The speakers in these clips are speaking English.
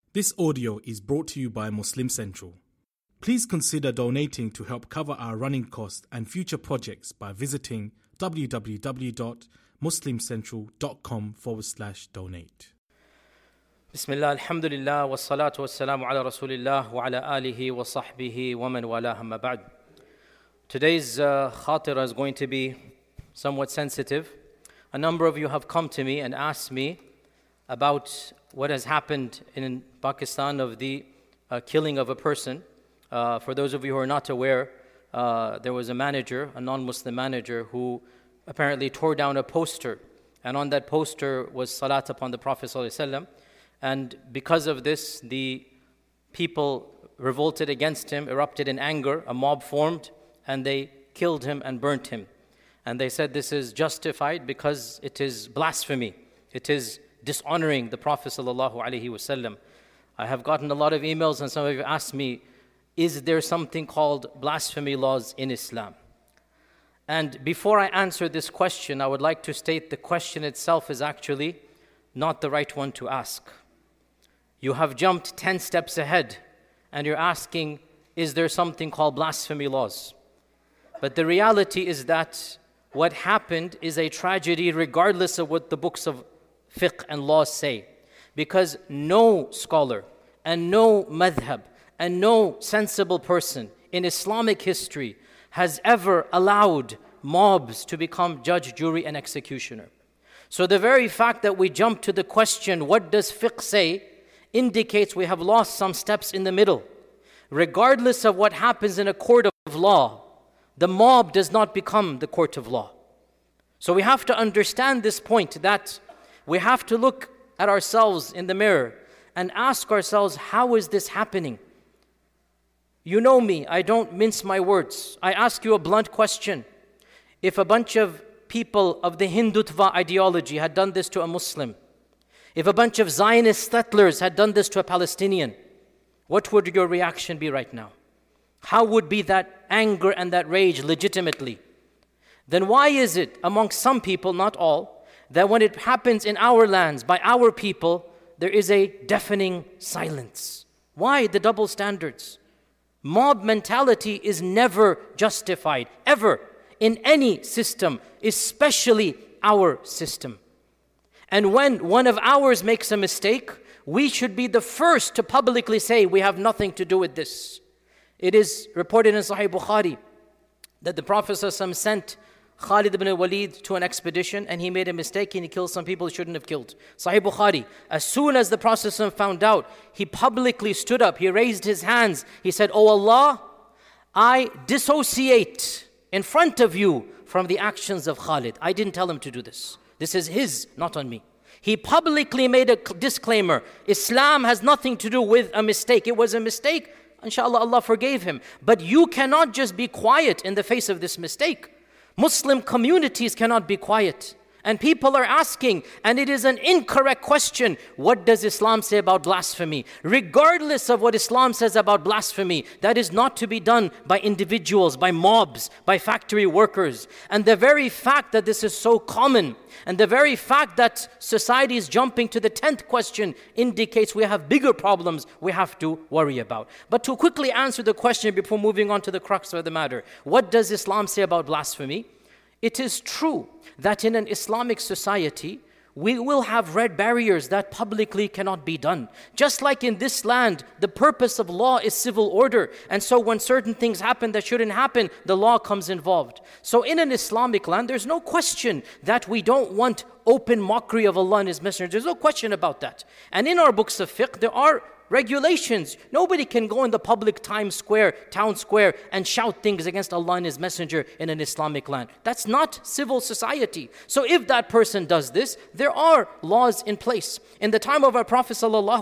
This audio is brought to you by Muslim Central. Please consider donating to help cover our running costs and future projects by visiting www.muslimcentral.com/donate. Bismillah, alhamdulillah, wa salatu wa salamu ala rasulillah wa ala alihi wa sahbihi wa man wala amma ba'd. Today's khatira is going to be somewhat sensitive. A number of you have come to me and asked me about what has happened in Pakistan of the killing of a person. For those of you who are not aware, there was a manager, a non-Muslim manager, who apparently tore down a poster. And on that poster was salat upon the Prophet ﷺ. And because of this, the people revolted against him, erupted in anger, a mob formed, and they killed him and burnt him. And they said this is justified because it is blasphemy. It is dishonoring the Prophet ﷺ. I have gotten a lot of emails and some of you asked me, is there something called blasphemy laws in Islam? And before I answer this question, I would like to state the question itself is actually not the right one to ask. You have jumped 10 steps ahead and you're asking, is there something called blasphemy laws? But the reality is that what happened is a tragedy regardless of what the books of fiqh and laws say. Because no scholar and no madhab and no sensible person in Islamic history has ever allowed mobs to become judge, jury, and executioner. So the very fact that we jump to the question, what does fiqh say, indicates we have lost some steps in the middle. Regardless of what happens in a court of law, the mob does not become the court of law. So we have to understand this point, that we have to look at ourselves in the mirror and ask ourselves, how is this happening? You know me, I don't mince my words. I ask you a blunt question. If a bunch of people of the Hindutva ideology had done this to a Muslim, if a bunch of Zionist settlers had done this to a Palestinian, what would your reaction be right now? How would be that anger and that rage legitimately? Then why is it among some people, not all, that when it happens in our lands, by our people, there is a deafening silence? Why the double standards? Mob mentality is never justified, ever, in any system, especially our system. And when one of ours makes a mistake, we should be the first to publicly say, we have nothing to do with this. It is reported in Sahih Bukhari that the Prophet ﷺ sent Khalid ibn Walid to an expedition and he made a mistake and he killed some people he shouldn't have killed. Sahih Bukhari, as soon as the Prophet ﷺ found out, he publicly stood up, he raised his hands, he said, "Oh Allah, I dissociate in front of you from the actions of Khalid. I didn't tell him to do this. This is his, not on me." He publicly made a disclaimer. Islam has nothing to do with a mistake. It was a mistake. Inshallah, Allah forgave him. But you cannot just be quiet in the face of this mistake. Muslim communities cannot be quiet. And people are asking, and it is an incorrect question, what does Islam say about blasphemy? Regardless of what Islam says about blasphemy, that is not to be done by individuals, by mobs, by factory workers. And the very fact that this is so common, and the very fact that society is jumping to the 10th question indicates we have bigger problems we have to worry about. But to quickly answer the question before moving on to the crux of the matter, what does Islam say about blasphemy? It is true that in an Islamic society, we will have red barriers that publicly cannot be done. Just like in this land, the purpose of law is civil order. And so when certain things happen that shouldn't happen, the law comes involved. So in an Islamic land, there's no question that we don't want open mockery of Allah and His Messenger. There's no question about that. And in our books of fiqh, there are regulations. Nobody can go in the public town square, and shout things against Allah and His Messenger in an Islamic land. That's not civil society. So if that person does this, there are laws in place. In the time of our Prophet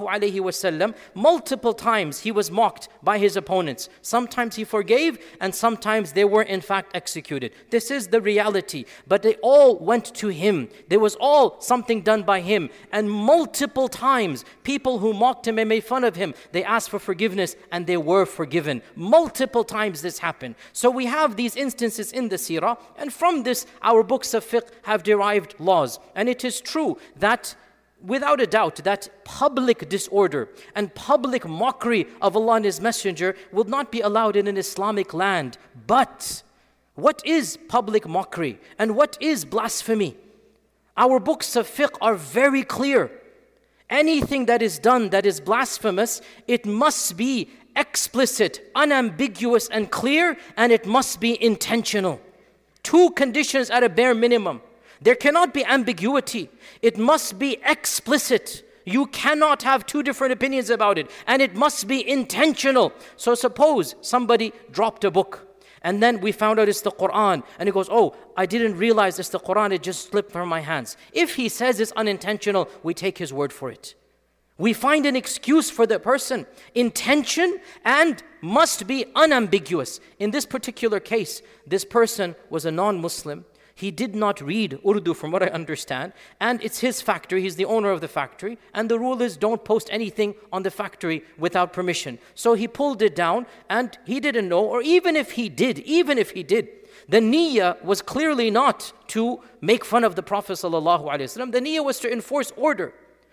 ﷺ, multiple times he was mocked by his opponents. Sometimes he forgave, and sometimes they were in fact executed. This is the reality. But they all went to him. There was all something done by him. And multiple times, people who mocked him and made fun of him, they asked for forgiveness and they were forgiven. Multiple times this happened. So we have these instances in the seerah, and from this our books of fiqh have derived laws. And it is true that without a doubt, that public disorder and public mockery of Allah and His Messenger will not be allowed in an Islamic land. But what is public mockery and what is blasphemy? Our books of fiqh are very clear. Anything that is done that is blasphemous, it must be explicit, unambiguous and clear, and it must be intentional. Two conditions at a bare minimum. There cannot be ambiguity. It must be explicit. You cannot have two different opinions about it. And it must be intentional. So suppose somebody dropped a book and then we found out it's the Quran. And he goes, oh, I didn't realize it's the Quran. It just slipped from my hands. If he says it's unintentional, we take his word for it. We find an excuse for the person. Intention and must be unambiguous. In this particular case, this person was a non-Muslim. He did not read Urdu from what I understand. And it's his factory. He's the owner of the factory. And the rule is don't post anything on the factory without permission. So he pulled it down and he didn't know. Or even if he did, the niyyah was clearly not to make fun of the Prophet ﷺ. The niyyah was to enforce order.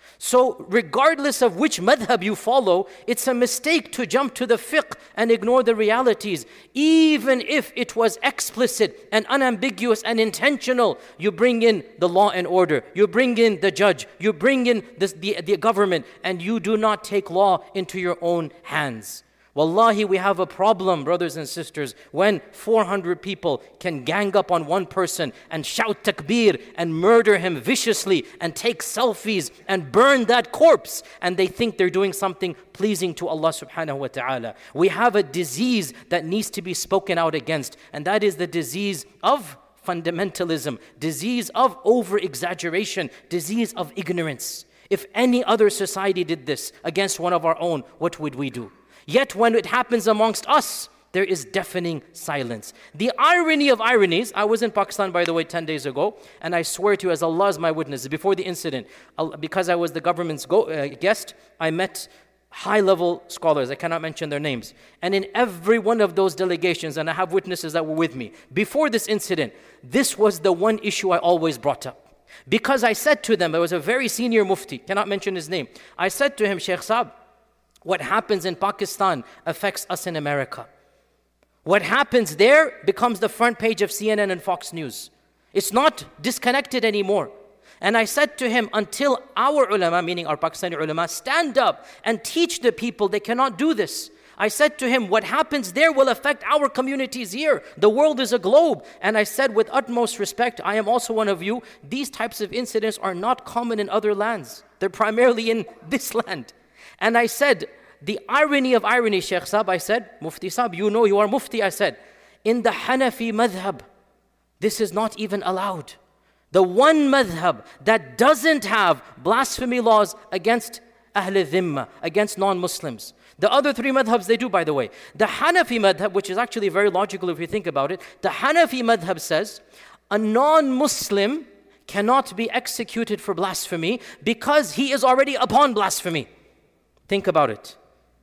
So regardless of which madhab you follow, it's a mistake to jump to the fiqh and ignore the realities. Even if it was explicit and unambiguous and intentional, you bring in the law and order, you bring in the judge, you bring in the government, and you do not take law into your own hands. Wallahi, we have a problem, brothers and sisters, when 400 people can gang up on one person and shout takbir and murder him viciously and take selfies and burn that corpse, and they think they're doing something pleasing to Allah subhanahu wa ta'ala. We have a disease that needs to be spoken out against, and that is the disease of fundamentalism, disease of over-exaggeration, disease of ignorance. If any other society did this against one of our own, what would we do? Yet when it happens amongst us, there is deafening silence. The irony of ironies, I was in Pakistan, by the way, 10 days ago, and I swear to you, as Allah is my witness, before the incident, because I was the government's guest, I met high-level scholars, I cannot mention their names. And in every one of those delegations, and I have witnesses that were with me, before this incident, this was the one issue I always brought up. Because I said to them, there was a very senior mufti, cannot mention his name, I said to him, Shaykh Saab, what happens in Pakistan affects us in America. What happens there becomes the front page of CNN and Fox News. It's not disconnected anymore. And I said to him, until our ulama, meaning our Pakistani ulama, stand up and teach the people they cannot do this. I said to him, what happens there will affect our communities here. The world is a globe. And I said with utmost respect, I am also one of you, these types of incidents are not common in other lands. They're primarily in this land. And I said, the irony of irony, Shaykh Saab, I said, Mufti Saab, you know you are Mufti, I said, in the Hanafi madhab, this is not even allowed. The one madhab that doesn't have blasphemy laws against Ahl Dhimma, against non-Muslims. The other three madhabs, they do, by the way. The Hanafi madhab, which is actually very logical if you think about it, the Hanafi madhab says, a non-Muslim cannot be executed for blasphemy because he is already upon blasphemy. Think about it.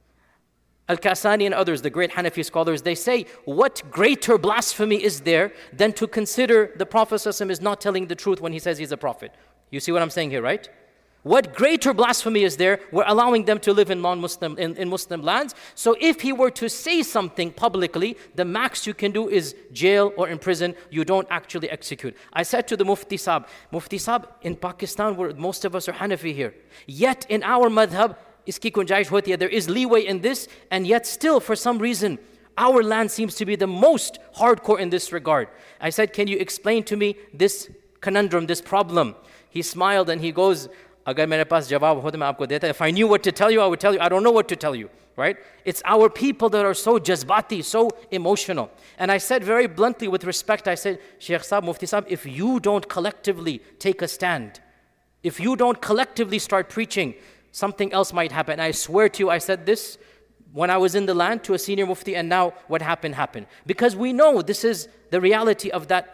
Al-Kasani and others, the great Hanafi scholars, they say, what greater blasphemy is there than to consider the Prophet ﷺ is not telling the truth when he says he's a prophet? You see what I'm saying here, right? What greater blasphemy is there? We're allowing them to live in non-Muslim, in Muslim lands. So if he were to say something publicly, the max you can do is jail or in prison. You don't actually execute. I said to the Mufti Saab, in Pakistan, where most of us are Hanafi here, yet in our madhab, iski gunjaish hoti hai, there is leeway in this, and yet still, for some reason, our land seems to be the most hardcore in this regard. I said, can you explain to me this conundrum, this problem? He smiled and he goes, Agar mere paas jawab hota, main aapko deta. If I knew what to tell you, I would tell you. I don't know what to tell you, right? It's our people that are so jazbati, so emotional. And I said very bluntly, with respect, I said, Shaykh Saab, Mufti Saab, if you don't collectively take a stand, if you don't collectively start preaching, something else might happen. I swear to you, I said this when I was in the land to a senior mufti, and now what happened. Because we know this is the reality of that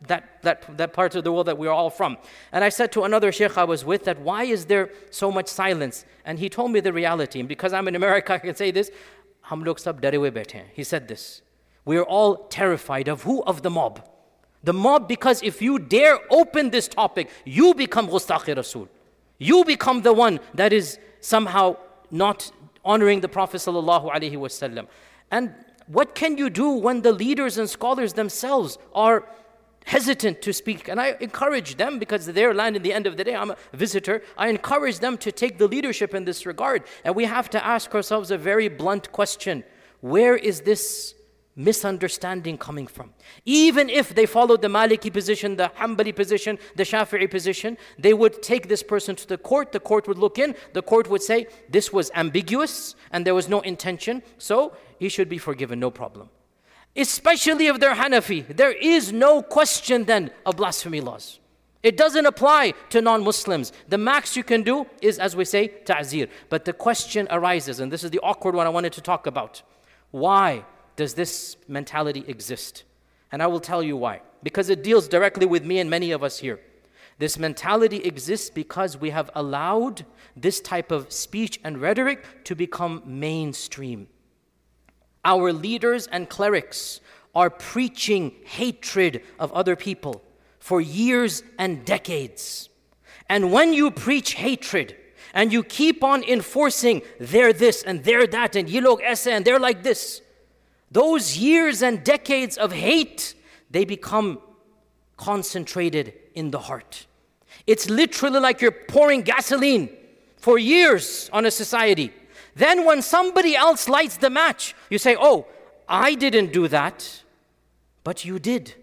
part of the world that we are all from. And I said to another sheikh I was with that, why is there so much silence? And he told me the reality. And because I'm in America, I can say this, hum log sab dare hue baithe hain. He said this, we are all terrified of who? Of the mob. The mob, because if you dare open this topic, you become Ghustakh Rasul. You become the one that is somehow not honoring the Prophet ﷺ. And what can you do when the leaders and scholars themselves are hesitant to speak? And I encourage them, because their land, in the end of the day, I'm a visitor, I encourage them to take the leadership in this regard. And we have to ask ourselves a very blunt question. Where is this misunderstanding coming from? Even if they followed the Maliki position, the Hanbali position, the Shafi'i position, they would take this person to the court would look in, the court would say, this was ambiguous and there was no intention, so he should be forgiven, no problem. Especially if they're Hanafi, there is no question then of blasphemy laws. It doesn't apply to non-Muslims. The max you can do is, as we say, ta'zir. But the question arises, and this is the awkward one I wanted to talk about. Why does this mentality exist? And I will tell you why. Because it deals directly with me and many of us here. This mentality exists because we have allowed this type of speech and rhetoric to become mainstream. Our leaders and clerics are preaching hatred of other people for years and decades. And when you preach hatred and you keep on enforcing they're this and they're that and ye log aise and they're like this, those years and decades of hate, they become concentrated in the heart. It's literally like you're pouring gasoline for years on a society. Then when somebody else lights the match, you say, oh, I didn't do that, but you did.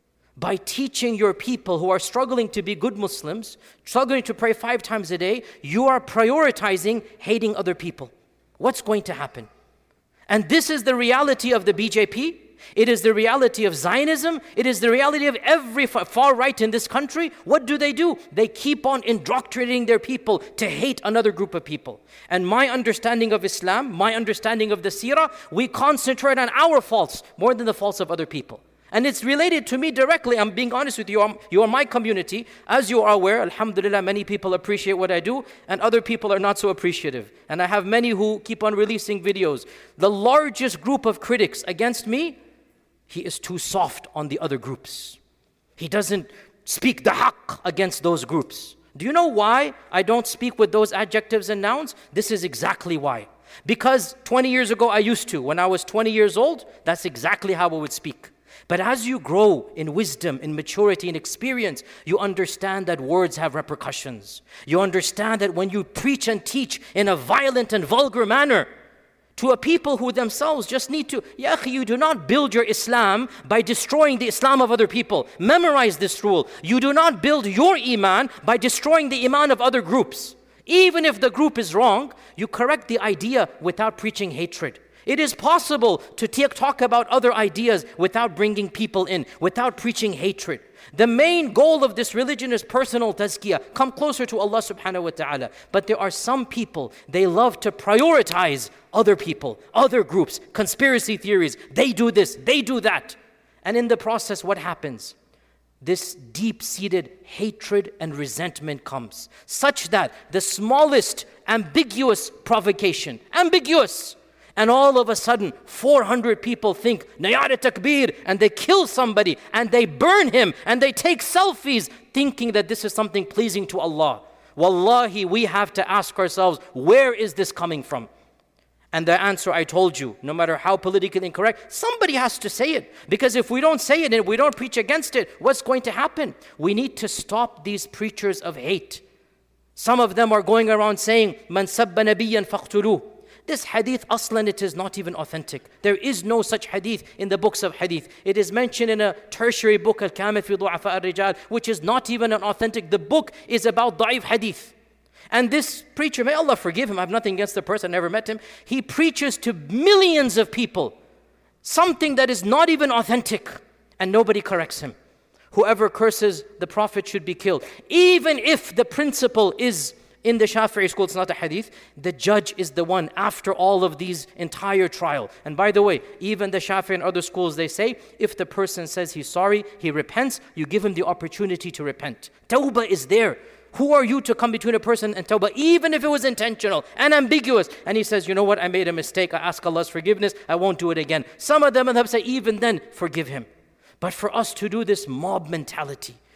By teaching your people who are struggling to be good Muslims, struggling to pray 5 times a day, you are prioritizing hating other people. What's going to happen? And this is the reality of the BJP. It is the reality of Zionism. It is the reality of every far right in this country. What do? They keep on indoctrinating their people to hate another group of people. And my understanding of Islam, my understanding of the seerah, we concentrate on our faults more than the faults of other people. And it's related to me directly. I'm being honest with you. You are my community. As you are aware, alhamdulillah, many people appreciate what I do, and other people are not so appreciative. And I have many who keep on releasing videos. The largest group of critics against me, he is too soft on the other groups. He doesn't speak the haqq against those groups. Do you know why I don't speak with those adjectives and nouns? This is exactly why. Because 20 years ago I used to. When I was 20 years old, that's exactly how I would speak. But as you grow in wisdom, in maturity, in experience, you understand that words have repercussions. You understand that when you preach and teach in a violent and vulgar manner to a people who themselves just need to, ya akhi, you do not build your Islam by destroying the Islam of other people. Memorize this rule. You do not build your iman by destroying the iman of other groups. Even if the group is wrong, you correct the idea without preaching hatred. It is possible to talk about other ideas without bringing people in, without preaching hatred. The main goal of this religion is personal tazkiyah. Come closer to Allah subhanahu wa ta'ala. But there are some people, they love to prioritize other people, other groups, conspiracy theories. They do this, they do that. And in the process, what happens? This deep-seated hatred and resentment comes, such that the smallest ambiguous provocation, ambiguous, and all of a sudden, 400 people think, Nayar Takbir, and they kill somebody, and they burn him, and they take selfies, thinking that this is something pleasing to Allah. Wallahi, we have to ask ourselves, where is this coming from? And the answer I told you, no matter how politically incorrect, somebody has to say it. Because if we don't say it and if we don't preach against it, what's going to happen? We need to stop these preachers of hate. Some of them are going around saying, Man sabba nabiyyan faqtuluh. This hadith, aslan, it is not even authentic. There is no such hadith in the books of hadith. It is mentioned in a tertiary book, Al-Kamil fi Du'afa al-Rijal, which is not even an authentic. The book is about da'if hadith. And this preacher, may Allah forgive him, I have nothing against the person, I never met him. He preaches to millions of people something that is not even authentic, and nobody corrects him. Whoever curses the Prophet should be killed. Even if the principle is in the Shafi'i school, it's not a hadith, the judge is the one after all of these entire trial. And by the way, even the Shafi'i and other schools, they say, if the person says he's sorry, he repents, you give him the opportunity to repent. Tawbah is there. Who are you to come between a person and tawbah, even if it was intentional and ambiguous? And he says, you know what, I made a mistake, I ask Allah's forgiveness, I won't do it again. Some of them say, even then, forgive him. But for us to do this mob mentality,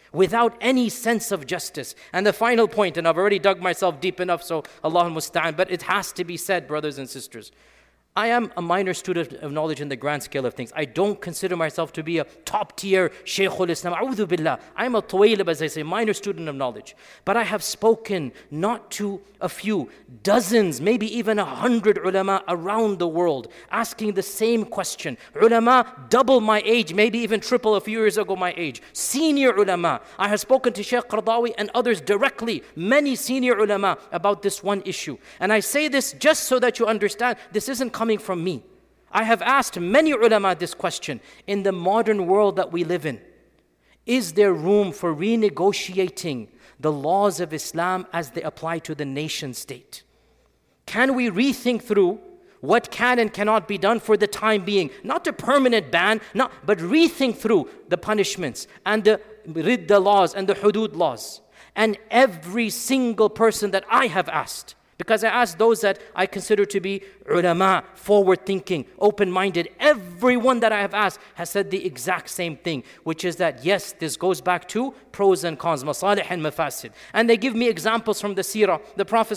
without any sense of justice. And the final point, and I've already dug myself deep enough, so Allahul Musta'an, but it has to be said, brothers and sisters. I am a minor student of knowledge in the grand scale of things. I don't consider myself to be a top-tier Shaykhul Islam. A'udhu billah. I'm a tawailib, as I say, minor student of knowledge. But I have spoken not to a few, dozens, maybe even 100 ulama around the world, asking the same question. Ulama double my age, maybe even triple a few years ago my age. Senior ulama. I have spoken to Shaykh Qaradawi and others directly, many senior ulama, about this one issue. And I say this just so that you understand, this isn't coming from me. I have asked many ulama this question. In the modern world that we live in, is there room for renegotiating the laws of Islam as they apply to the nation state? Can we rethink through what can and cannot be done for the time being? Not a permanent ban, but rethink through the punishments and the ridda laws and the hudud laws. And every single person that I have asked, because I asked those that I consider to be ulama, forward-thinking, open-minded. Everyone that I have asked has said the exact same thing, which is that yes, this goes back to pros and cons, masalih and mafasid. And they give me examples from the seerah. The Prophet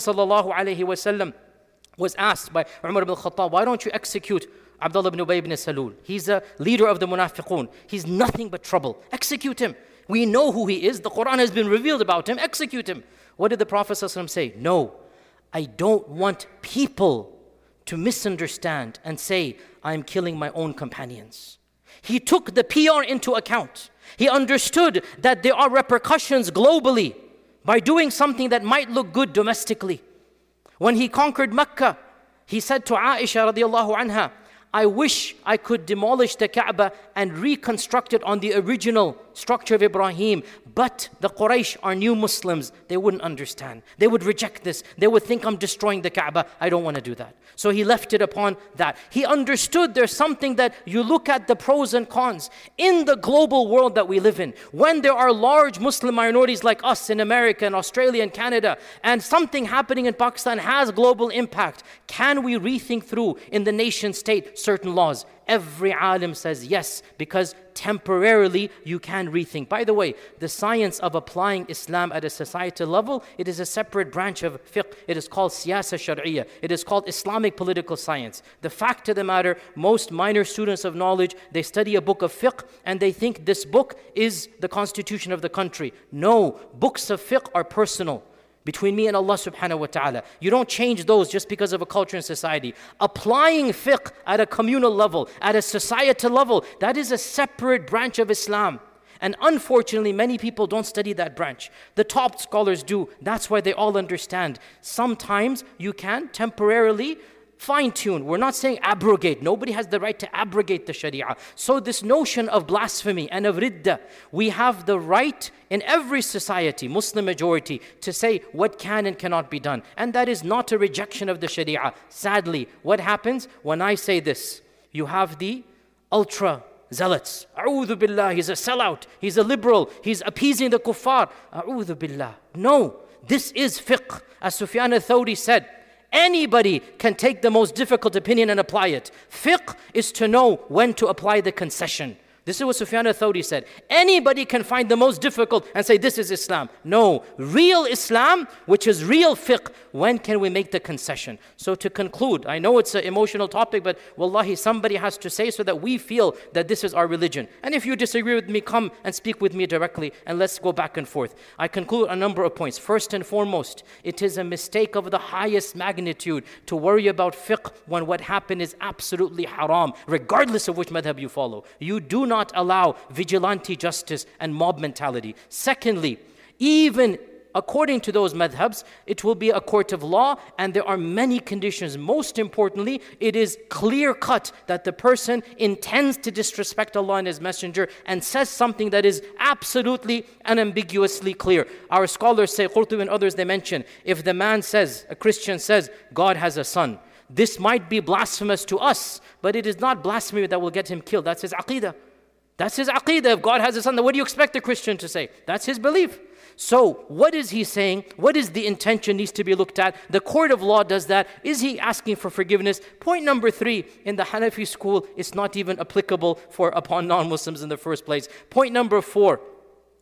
ﷺ was asked by Umar ibn Khattab, why don't you execute Abdullah ibn Ubay ibn Salul? He's a leader of the munafiqun. He's nothing but trouble. Execute him. We know who he is. The Quran has been revealed about him. Execute him. What did the Prophet ﷺ say? No. I don't want people to misunderstand and say, I'm killing my own companions. He took the PR into account. He understood that there are repercussions globally by doing something that might look good domestically. When he conquered Mecca, he said to Aisha radiallahu anha, I wish I could demolish the Kaaba and reconstruct it on the original structure of Ibrahim. But the Quraysh are new Muslims. They wouldn't understand. They would reject this. They would think I'm destroying the Kaaba. I don't want to do that. So he left it upon that. He understood there's something that you look at the pros and cons. In the global world that we live in, when there are large Muslim minorities like us in America and Australia and Canada, and something happening in Pakistan has global impact, can we rethink through in the nation state certain laws? Every alim says yes, because temporarily you can rethink. By the way, the science of applying Islam at a societal level, it is a separate branch of fiqh. It is called siyasa shar'iyya. It is called Islamic political science. The fact of the matter, most minor students of knowledge, they study a book of fiqh and they think this book is the constitution of the country. No, books of fiqh are personal, between me and Allah subhanahu wa ta'ala. You don't change those just because of a culture and society. Applying fiqh at a communal level, at a societal level, that is a separate branch of Islam. And unfortunately, many people don't study that branch. The top scholars do. That's why they all understand. Sometimes you can temporarily fine-tune. We're not saying abrogate. Nobody has the right to abrogate the Sharia. So this notion of blasphemy and of ridda, we have the right in every society, Muslim majority, to say what can and cannot be done. And that is not a rejection of the Sharia. Sadly, what happens when I say this? You have the ultra zealots. A'udhu billah, he's a sellout. He's a liberal. He's appeasing the kuffar. A'udhu billah. No, this is fiqh. As Sufyan al-Thawri said, anybody can take the most difficult opinion and apply it. Fiqh is to know when to apply the concession. This is what Sufyan al-Thawri said. Anybody can find the most difficult and say this is Islam. No, real Islam, which is real fiqh, when can we make the concession? So to conclude, I know it's an emotional topic, but wallahi, somebody has to say so that we feel that this is our religion. And if you disagree with me, come and speak with me directly and let's go back and forth. I conclude a number of points. First and foremost, it is a mistake of the highest magnitude to worry about fiqh when what happened is absolutely haram, regardless of which madhab you follow. You do not allow vigilante justice and mob mentality. Secondly, even according to those madhabs, it will be a court of law and there are many conditions. Most importantly, it is clear cut that the person intends to disrespect Allah and His Messenger and says something that is absolutely unambiguously clear. Our scholars say, Qurtubi and others, they mention, if the man says, a Christian says, God has a son, this might be blasphemous to us, but it is not blasphemy that will get him killed. That's his aqeedah. That's his aqeedah. If God has a son, then what do you expect a Christian to say? That's his belief. So what is he saying? What is the intention needs to be looked at? The court of law does that. Is he asking for forgiveness? Point number 3, in the Hanafi school, it's not even applicable upon non-Muslims in the first place. Point number 4,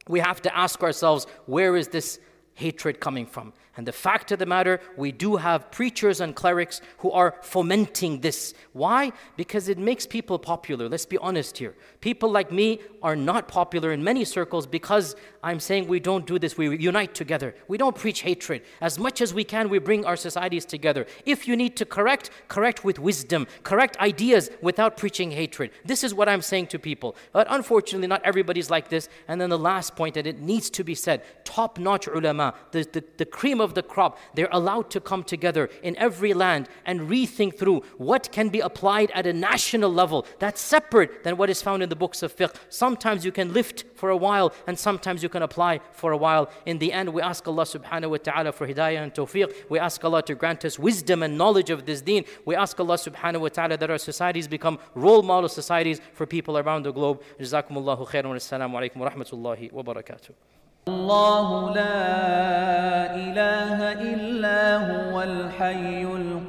we have to ask ourselves, where is this hatred coming from? And the fact of the matter, we do have preachers and clerics who are fomenting this. Why? Because it makes people popular. Let's be honest here. People like me are not popular in many circles because I'm saying we don't do this. We unite together. We don't preach hatred. As much as we can, we bring our societies together. If you need to correct, correct with wisdom. Correct ideas without preaching hatred. This is what I'm saying to people. But unfortunately, not everybody's like this. And then the last point, and it needs to be said, top-notch ulama, the cream of the crop, they're allowed to come together in every land and rethink through what can be applied at a national level that's separate than what is found in the books of fiqh. Sometimes you can lift for a while and sometimes you can apply for a while. In the end, we ask Allah subhanahu wa ta'ala for hidayah and tawfiq. We ask Allah to grant us wisdom and knowledge of this deen. We ask Allah subhanahu wa ta'ala that our societies become role model societies for people around the globe. Jazakumullahu khairan wa assalamu alaikum wa rahmatullahi wa barakatuh. الله لا إله إلا هو الحي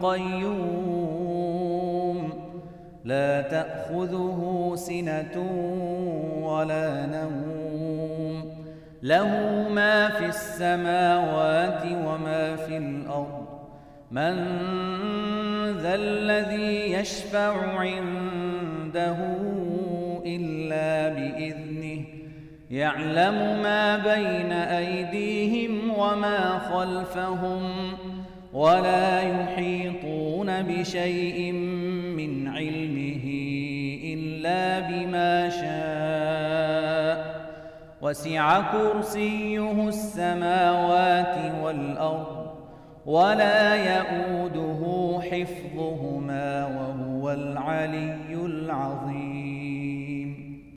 القيوم لا تأخذه سنة ولا نوم له ما في السماوات وما في الأرض من ذا الذي يشفع عنده إلا بإذنه يعلم ما بين أيديهم وما خلفهم ولا يحيطون بشيء من علمه إلا بما شاء وسع كرسيه السماوات والأرض ولا يؤوده حفظهما وهو العلي العظيم